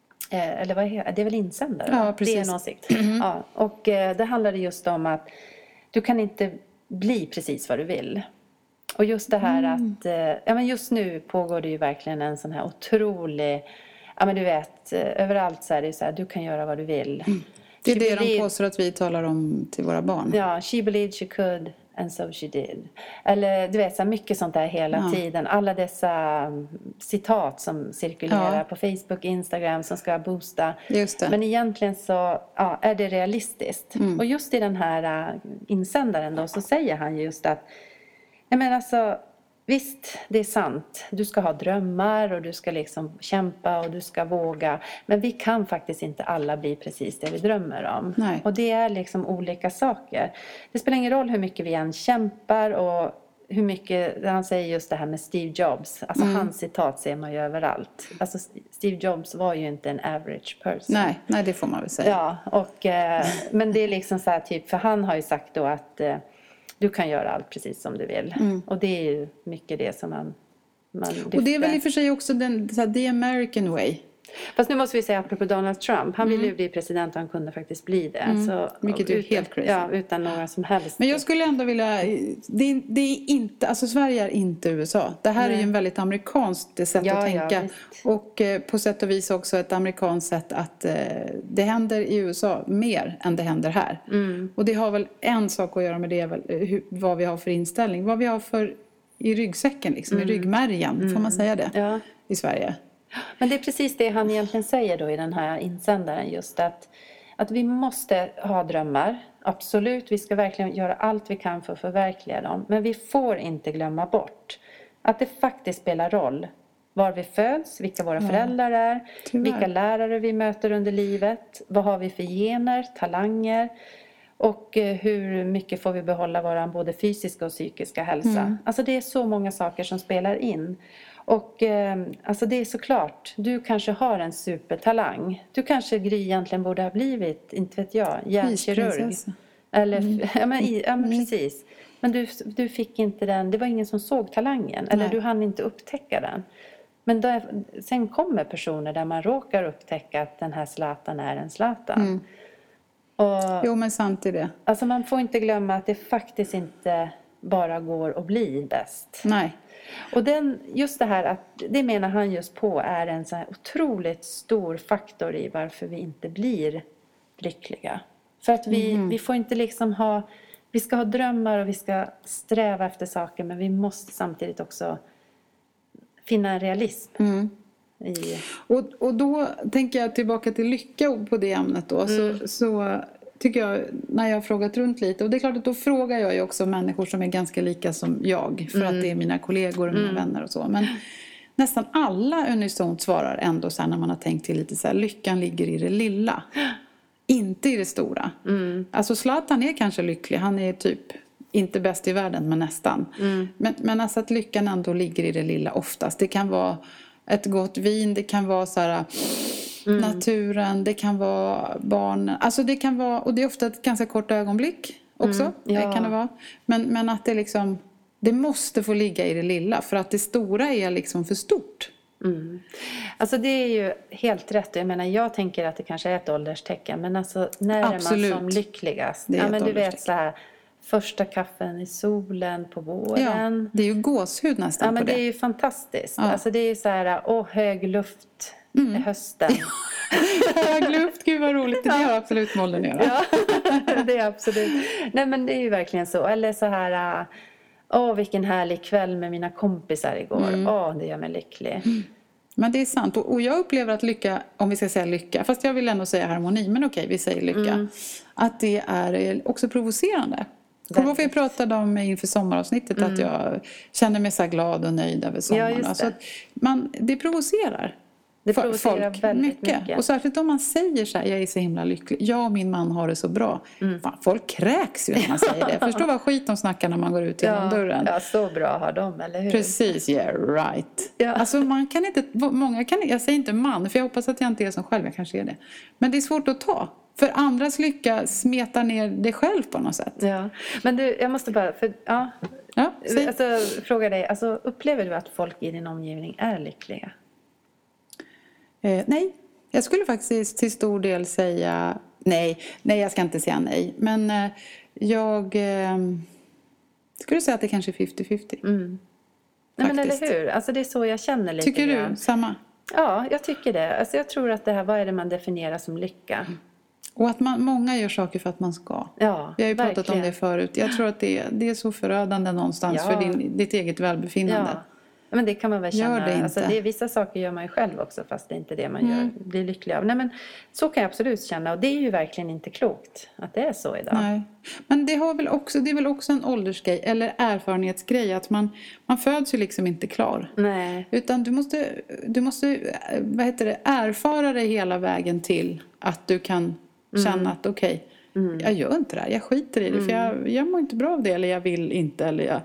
Eh, eller vad är det är väl insändare? Ja, va? precis. Det är en åsikt. Ja, och eh, det handlade just om att du kan inte bli precis vad du vill. Och just det här att, eh, ja men just nu pågår det ju verkligen en sån här otrolig, ja men du vet, eh, överallt så är det ju så här, du kan göra vad du vill. Det är She det de believed- påstår att vi talar om till våra barn. Ja, she believed she could and so she did. Eller du vet, så här mycket sånt där hela Ja. tiden. Alla dessa mm, citat som cirkulerar Ja. på Facebook, Instagram som ska boosta. Just det. Men egentligen så ja, är det realistiskt. Mm. Och just i den här uh, insändaren då så säger han just att jag menar alltså, visst, det är sant. Du ska ha drömmar och du ska liksom kämpa och du ska våga. Men vi kan faktiskt inte alla bli precis det vi drömmer om. Nej. Och det är liksom olika saker. Det spelar ingen roll hur mycket vi än kämpar och hur mycket, han säger just det här med Steve Jobs. Alltså hans citat ser man ju överallt. Alltså Steve Jobs var ju inte en average person. Nej, nej, det får man väl säga. Ja, och, eh, men det är liksom så här typ, för han har ju sagt då att eh, du kan göra allt precis som du vill. Och det är ju mycket det som man, man lyfter. Och det är väl i och för sig också den, så här, the American way. Fast nu måste vi säga apropå Donald Trump. Han ville ju bli president och han kunde faktiskt bli det. Så, Vilket är utan, helt crazy. Ja, utan några som helst. Men jag skulle ändå vilja, det är, det är inte, alltså Sverige är inte U S A. Det här är ju en väldigt amerikanskt sätt Ja, att ja, tänka. visst. Och eh, på sätt och vis också ett amerikanskt sätt att eh, det händer i U S A mer än det händer här. Mm. Och det har väl en sak att göra med det, väl, hur, vad vi har för inställning. Vad vi har för i ryggsäcken, liksom, i ryggmärgen, får man säga det, Ja. i Sverige. Men det är precis det han egentligen säger då i den här insändaren. Just att, att vi måste ha drömmar. Absolut, vi ska verkligen göra allt vi kan för att förverkliga dem. Men vi får inte glömma bort att det faktiskt spelar roll var vi föds, vilka våra föräldrar är, Tyvärr. vilka lärare vi möter under livet, vad har vi för gener, talanger och eh, hur mycket får vi behålla vår både fysiska och psykiska hälsa. Alltså det är så många saker som spelar in. Och eh, alltså det är såklart, du kanske har en supertalang. Du kanske Gry egentligen borde ha blivit, inte vet jag, hjärnkirurg. Isprinsessa. Eller, ja, men, i- ja men precis. Men du, du fick inte den, det var ingen som såg talangen. Eller Nej. du hann inte upptäcka den. Men där, sen kommer personer där man råkar upptäcka att den här Zlatan är en Zlatan. Och, Jo, men sant är det. alltså man får inte glömma att det faktiskt inte bara går att bli bäst. Nej. Och den, just det här att, det menar han just på är en så här otroligt stor faktor i varför vi inte blir lyckliga. För att vi, vi får inte liksom ha vi ska ha drömmar och vi ska sträva efter saker, men vi måste samtidigt också finna en realism. Mm. I... Och, och då tänker jag tillbaka till lycka på det ämnet då. Mm. Så, så tycker jag, när jag har frågat runt lite, och det är klart att då frågar jag ju också människor som är ganska lika som jag, för Mm. att det är mina kollegor och mina Mm. vänner och så. Men nästan alla unisont svarar ändå så här, när man har tänkt till lite så här, lyckan ligger i det lilla. Inte i det stora. Mm. Alltså Zlatan är kanske lycklig, han är typ inte bäst i världen, men nästan. Mm. Men, men alltså att lyckan ändå ligger i det lilla oftast. Det kan vara ett gott vin, det kan vara så här, mm. naturen, det kan vara barn. Alltså det kan vara, och det är ofta ett ganska kort ögonblick också. Mm. Ja. Det kan det vara. Men, men att det liksom, det måste få ligga i det lilla, för att det stora är liksom för stort. Mm. Alltså det är ju helt rätt. Jag menar, jag tänker att det kanske är ett ålderstecken, men alltså när Absolut. är man som lyckligast? Det är Ja, ett men du vet ålderstecken. så här, första kaffen i solen på våren. Ja, det är ju gåshud nästan Ja, men på det det. är ju fantastiskt. Ja. Alltså det är ju så här, åh, hög luft Mm. i hösten. Hög luft, gud vad roligt. Det har absolut med åldern att göra. Ja, det är absolut. Nej, men det är ju verkligen så. Eller så här, åh, vilken härlig kväll med mina kompisar igår. Mm. Åh, det gör mig lycklig. Men det är sant. Och och jag upplever att lycka, om vi ska säga lycka, fast jag vill ändå säga harmoni, men okej, vi säger lycka. Mm. Att det är också provocerande. Kommer du ihåg vad vi pratade om inför sommaravsnittet? Mm. Att jag känner mig så här glad och nöjd över sommaren. Ja, just det. Alltså att man, det provocerar. Det Fo- provocerar väldigt mycket. Och särskilt om man säger så här, jag är så himla lycklig. Jag och min man har det så bra. Mm. Fan, folk kräks ju när man säger det. Förstå vad skit de snackar när man går ut genom Ja, dörren. ja, så bra har de, eller hur? Precis, yeah right. Ja. Alltså man kan inte, många kan, jag säger inte man, för jag hoppas att jag inte är som själv, jag kanske är det. Men det är svårt att ta. För andras lycka smetar ner dig själv på något sätt. Ja, men du, jag måste bara, för, ja, Ja, säg. alltså, fråga dig, alltså, upplever du att folk i din omgivning är lyckliga? Eh, nej, jag skulle faktiskt till stor del säga nej. Nej, jag ska inte säga nej. Men eh, jag eh, skulle säga att det kanske är femtio femtio. Mm. Nej, men eller Faktiskt. hur? Alltså det är så jag känner lite Tycker grann. du samma? Ja, jag tycker det. Alltså jag tror att det här, vad är det man definierar som lycka? Och att man, många gör saker för att man ska. Ja, Vi har ju pratat verkligen. om det förut. Jag tror att det, det är så förödande någonstans Ja. för din, ditt eget välbefinnande. Ja. Men det kan man väl Gör känna. det inte. Alltså det är, vissa saker gör man ju själv också, fast det är inte det man gör, blir lycklig av. Nej, men så kan jag absolut känna. Och det är ju verkligen inte klokt att det är så idag. Nej. Men det, har väl också, det är väl också en åldersgrej eller erfarenhetsgrej att man, man föds ju liksom inte klar. Nej. Utan du måste, du måste vad heter det, erfara dig hela vägen till att du kan känna att okej, Mm. jag gör inte det här, jag skiter i det för jag, jag mår inte bra av det eller jag vill inte eller jag...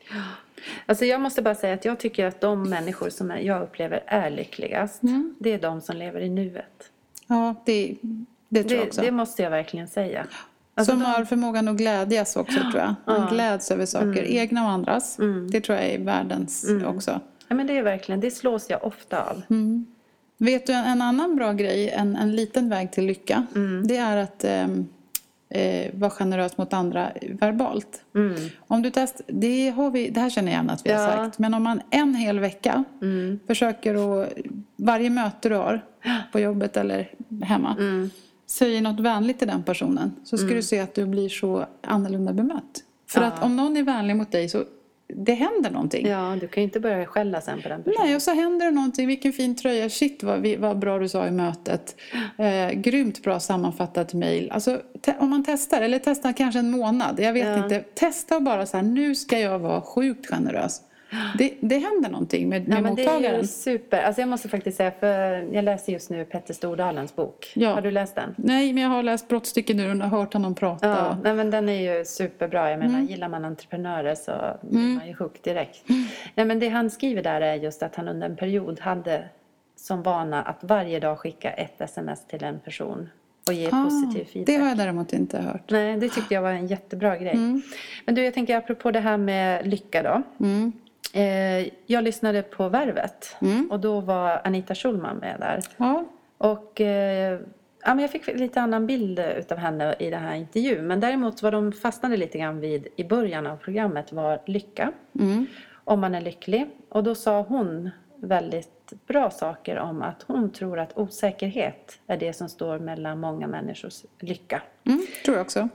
Alltså jag måste bara säga att jag tycker att de människor som jag upplever är lyckligast, Mm. det är de som lever i nuet. Ja, det, det tror jag Det, också. det måste jag verkligen säga. Alltså Som de- har förmågan att glädjas också tror jag. Man Ja. gläds över saker, egna och andras. Mm. Det tror jag är världens också. Ja, men det är verkligen, det slås jag ofta av. Mm. Vet du en, en annan bra grej, en, en liten väg till lycka? Mm. Det är att ehm, eh, vara generös mot andra verbalt. Mm. Om du test, det, har vi, det här känner jag igen att vi har Ja. sagt. Men om man en hel vecka Mm. försöker att, varje möte du har på jobbet eller hemma, Mm. säger något vänligt till den personen, så ska du se att du blir så annorlunda bemött. För Ja. att om någon är vänlig mot dig så det händer någonting. Ja, du kan ju inte börja skälla sen på den personen. Nej, och så händer det någonting. Vilken fin tröja. Shit, vad, vi- vad bra du sa i mötet. Eh, grymt bra sammanfattat mejl. Alltså, te- om man testar, eller testar kanske en månad. Jag vet Ja. inte. Testa och bara så här, nu ska jag vara sjukt generös. Det, det händer någonting med, med Ja, men det är mottagaren. ju super. Alltså jag måste faktiskt säga, för jag läser just nu Petter Stordalens bok. Ja. Har du läst den? Nej, men jag har läst brottstycken nu och har hört honom prata. Ja, och- nej, men den är ju superbra. Jag menar, Mm. gillar man entreprenörer så blir man ju hooked direkt. Nej, men det han skriver där är just att han under en period hade som vana att varje dag skicka ett sms till en person och ge Ah, positiv feedback. det har jag däremot inte hört. Nej, det tyckte jag var en jättebra grej. Mm. Men du, jag tänker apropå det här med lycka då. Mm. Eh, jag lyssnade på Värvet Mm. och då var Anita Schulman med där. Ja. Och eh, ja, men jag fick lite annan bild utav henne i den här intervjun. Men däremot vad de fastnade lite grann vid i början av programmet var lycka. Mm. Om man är lycklig. Och då sa hon väldigt bra saker om att hon tror att osäkerhet är det som står mellan många människors lycka. Mm. Tror jag också.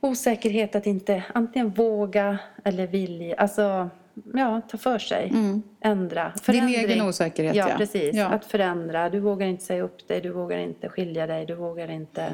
osäkerhet att inte antingen våga eller vilja, alltså ja, ta för sig, mm. ändra, förändring. Din egen osäkerhet, ja. Ja, precis. Ja. Att förändra, du vågar inte säga upp dig, du vågar inte skilja dig, du vågar inte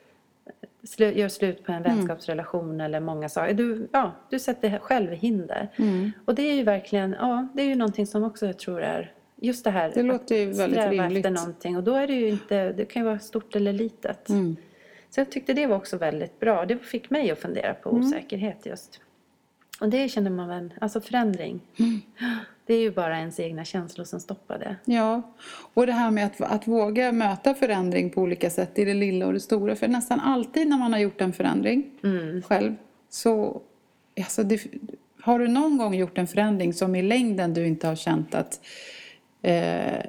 slu- göra slut på en vänskapsrelation mm. eller många saker. Du, ja, du sätter själv hinder. Mm. Och det är ju verkligen, ja, det är ju någonting som också jag tror är just det här. Det låter ju väldigt rimligt. Efter någonting, och då är det ju inte, det kan ju vara stort eller litet. Mm. Så jag tyckte det var också väldigt bra. Det fick mig att fundera på mm. osäkerhet just. Och det känner man väl, alltså förändring. Mm. Det är ju bara ens egna känslor som stoppar det. Ja, och det här med att, att våga möta förändring på olika sätt i det lilla och det stora. För nästan alltid när man har gjort en förändring mm. själv så... Alltså det, har du någon gång gjort en förändring som i längden du inte har känt att... Eh,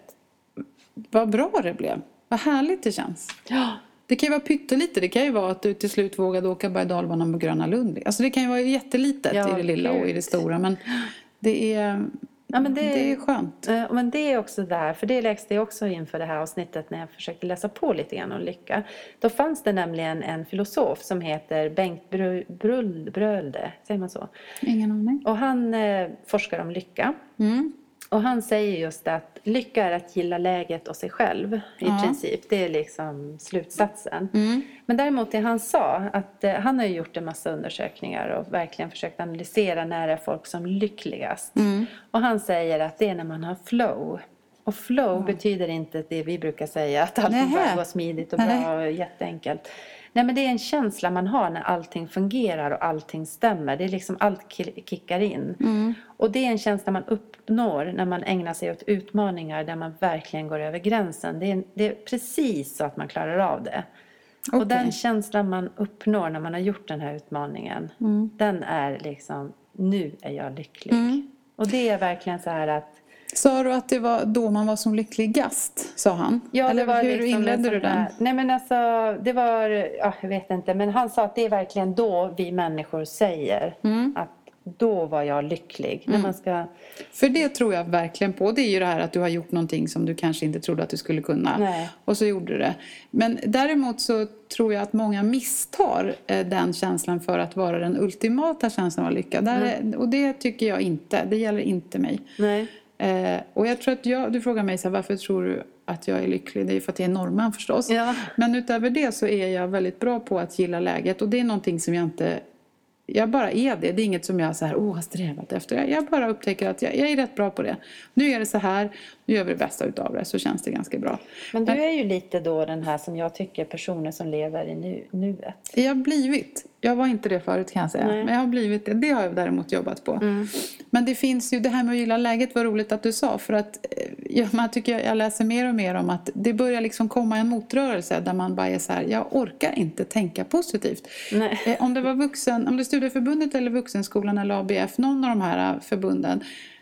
vad bra det blev. Vad härligt det känns. Ja. Det kan ju vara pyttelite. Det kan ju vara att du till slut vågade åka berg- och dalbanan på Gröna Lund. Alltså det kan ju vara jättelitet ja, i det lilla och i det stora. Men det är, ja, men det, det är skönt. Äh, men det är också där. För det läste jag också inför det här avsnittet när jag försökte läsa på lite grann om lycka. Då fanns det nämligen en filosof som heter Bengt Brull, Brölde. Säger man så? Ingen aning. Och han eh, forskar om lycka. Mm. Och han säger just att lycka är att gilla läget och sig själv i ja. princip. Det är liksom slutsatsen. Mm. Men däremot det han sa, att eh, han har ju gjort en massa undersökningar och verkligen försökt analysera när är folk som lyckligast. Mm. Och han säger att det är när man har flow. Och flow mm. betyder inte det vi brukar säga, att allting bara går smidigt och bra och jätteenkelt. Nej, men det är en känsla man har när allting fungerar och allting stämmer. Det är liksom allt kickar in. Mm. Och det är en känsla man uppnår när man ägnar sig åt utmaningar där man verkligen går över gränsen. Det är, det är precis så att man klarar av det. Okay. Och den känslan man uppnår när man har gjort den här utmaningen, mm. den är liksom, nu är jag lycklig. Mm. Och det är verkligen så här att... Sa du att det var då man var som lyckligast, sa han? Ja, eller det var hur liksom inledde du den? Här, nej men alltså, det var, ja, jag vet inte, men han sa att det är verkligen då vi människor säger mm. att då var jag lycklig. Mm. När man ska... För det tror jag verkligen på. Det är ju det här att du har gjort någonting som du kanske inte trodde att du skulle kunna. Nej. Och så gjorde du det. Men däremot så tror jag att många misstar eh, den känslan för att vara den ultimata känslan av lycka. Där mm. är, och det tycker jag inte. Det gäller inte mig. Nej. Eh, och jag tror att jag, du frågar mig så här, varför tror du att jag är lycklig? Det är ju för att jag är norrman förstås. Ja. Men utöver det så är jag väldigt bra på att gilla läget. Och det är någonting som jag inte... Jag bara är det. Det är inget som jag så här, oh, har strävat efter. Jag, jag bara upptäcker att jag, jag är rätt bra på det. Nu är det så här. Nu gör vi det bästa utav det. Så känns det ganska bra. Men du är ju lite då den här som jag tycker personer som lever i nu, nuet. Jag har blivit. Jag var inte det förut kan jag säga. Nej. Men jag har blivit det. Det har jag däremot jobbat på. Mm. Men det finns ju det här med att gilla läget var roligt att du sa. För att ja, man tycker jag läser mer och mer om att det börjar liksom komma en motrörelse. Där man bara är så här, jag orkar inte tänka positivt. Nej. Om det var vuxen, om det studieförbundet eller vuxenskolan eller A B F. Någon av de här förbunden.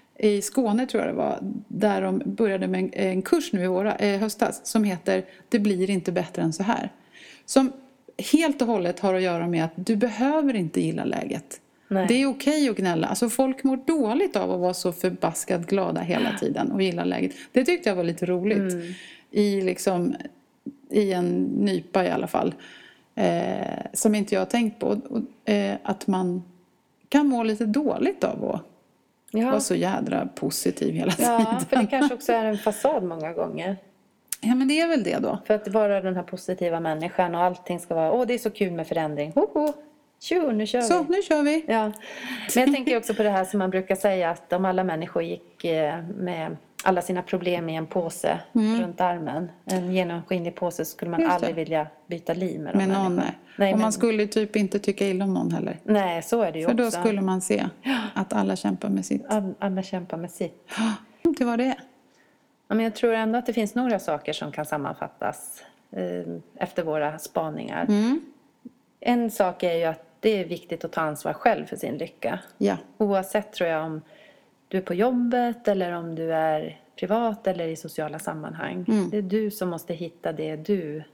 I Skåne tror jag det var. Där de började med en, en kurs nu i våra, eh, höstas. Som heter Det blir inte bättre än så här. Som helt och hållet har att göra med att du behöver inte gilla läget. Nej. Det är okej att gnälla. Alltså folk mår dåligt av att vara så förbaskat glada hela tiden och gilla läget. Det tyckte jag var lite roligt. Mm. I liksom i en nypa i alla fall. Eh, som inte jag har tänkt på. Och, eh, att man kan må lite dåligt av att ja. vara så jädra positiv hela tiden. Ja, för det kanske också är en fasad många gånger. Ja, men det är väl det då. För att vara den här positiva människan och allting ska vara, åh det är så kul med förändring. Hoho, tjo, nu kör vi. Så, nu kör vi. Ja. Men jag tänker också på det här som man brukar säga att om alla människor gick med alla sina problem i en påse mm. runt armen, en genomskinlig påse, så skulle man aldrig vilja byta liv med med någon. Nej. Nej, och men... man skulle typ inte tycka illa om någon heller. Nej, så är det ju För också. då skulle man se att alla kämpar med sitt. Alla kämpar med sitt. Det var det. Ja, men jag tror ändå att det finns några saker som kan sammanfattas eh, efter våra spaningar. Mm. En sak är ju att det är viktigt att ta ansvar själv för sin lycka. Ja. Oavsett tror jag om du är på jobbet eller om du är privat eller i sociala sammanhang. Mm. Det är du som måste hitta det du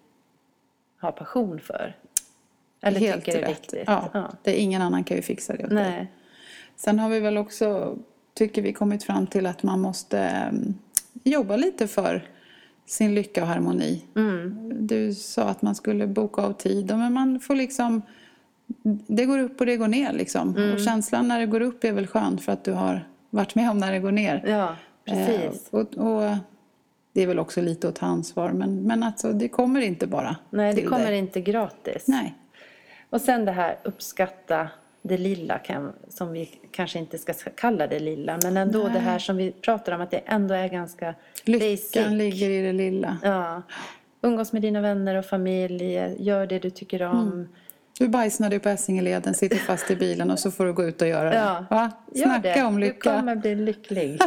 har passion för. Eller helt tycker det är rätt. viktigt. Ja, ja. Det är ingen annan kan ju fixa det åt Nej. dig. Sen har vi väl också, tycker vi, kommit fram till att man måste um, jobba lite för sin lycka och harmoni. Mm. Du sa att man skulle boka av tid. Men man får liksom det går upp och det går ner liksom. Mm. Och känslan när det går upp är väl skönt för att du har varit med om när det går ner. Ja, precis. Eh, och, och det är väl också lite att ta ansvar. Men, men alltså, det kommer inte bara Nej, det till kommer dig. inte gratis. Nej. Och sen det här uppskatta det lilla, kan, som vi kanske inte ska kalla det lilla. Men ändå Nej. det här som vi pratar om, att det ändå är ganska Lyckan basic. ligger i det lilla. Ja. Umgås med dina vänner och familj. Gör det du tycker om. Mm. Du bajsnar du på Essingeleden, sitter fast i bilen och så får du gå ut och göra det. Ja. Va? Gör Snacka det. om lycka. Du kommer bli lycklig.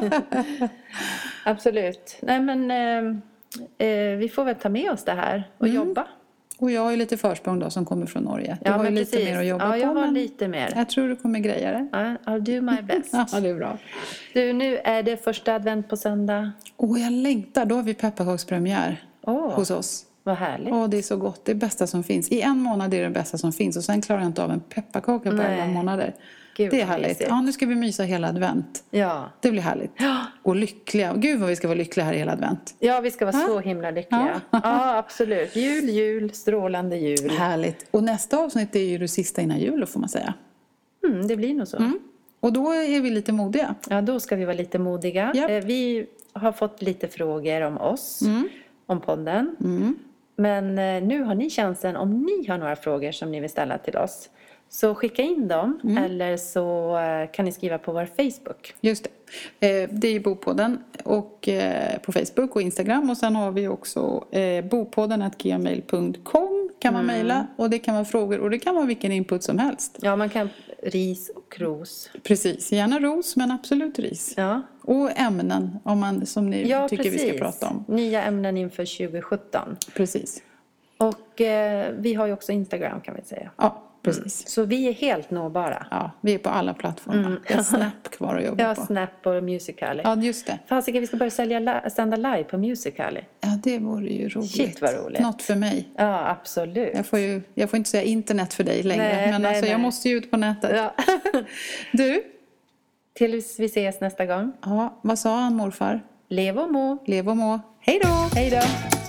Absolut. Nej, men eh, eh, vi får väl ta med oss det här och Mm. jobba. Och jag har ju lite försprång då som kommer från Norge. Du Ja, har ju men lite precis. mer att jobba Ja, jag på. har Men lite mer. jag tror du kommer greja det. Ja, I'll do my best. Ja, det är bra. Du, nu är det första advent på söndag. Åh, jag längtar. Då har vi pepparkakspremiär Åh, hos oss. vad härligt. Åh, det är så gott. Det är bästa som finns. I en månad är det det bästa som finns. Och sen klarar jag inte av en pepparkaka på Nej. elva månader. Gud, Det är vad härligt. mysigt. Ja, nu ska vi mysa hela advent. Ja. Det blir härligt. Ja. Och lyckliga. Gud vad vi ska vara lyckliga här i hela advent. Ja, vi ska vara Ja. så himla lyckliga. Ja. Ja, absolut. Jul, jul, strålande jul. Härligt. Och nästa avsnitt är ju det sista innan jul, får man säga. Mm, det blir nog så. Mm. Och då är vi lite modiga. Ja, då ska vi vara lite modiga. Japp. Eh, Vi har fått lite frågor om oss, Mm. om podden. Mm. Men eh, nu har ni chansen, om ni har några frågor som ni vill ställa till oss, så skicka in dem, Mm. eller så eh, kan ni skriva på vår Facebook. Just det. Eh, det är ju Bopodden och, eh, på Facebook och Instagram. Och sen har vi också eh, bopodden at gmail punkt com kan man Mm. mejla. Och det kan vara frågor och det kan vara vilken input som helst. Ja, man kan ris och ros. Precis, gärna ros men absolut ris. Ja, Och ämnen om man, som ni ja tycker precis. vi ska prata om. Nya ämnen inför tjugo sjutton. Precis. Och eh, vi har ju också Instagram, kan vi säga. Ja, precis. Så vi är helt nåbara. Ja, vi är på alla plattformar. Mm. Det är Snap kvar att jobba Ja, på. Snap och Musical.ly. Ja, just det. Fasiken, vi ska börja sälja li- sända live på Musical.ly. Ja, det vore ju roligt. Shit, vad roligt. Något för mig. Ja, absolut. Jag får ju jag får inte säga internet för dig längre. Nej, men nej, alltså, jag nej. måste ju ut på nätet. Ja. Du, Tills vi ses nästa gång. ja, vad sa han morfar? Lev och må. Lev och må. Hej då! Hej då!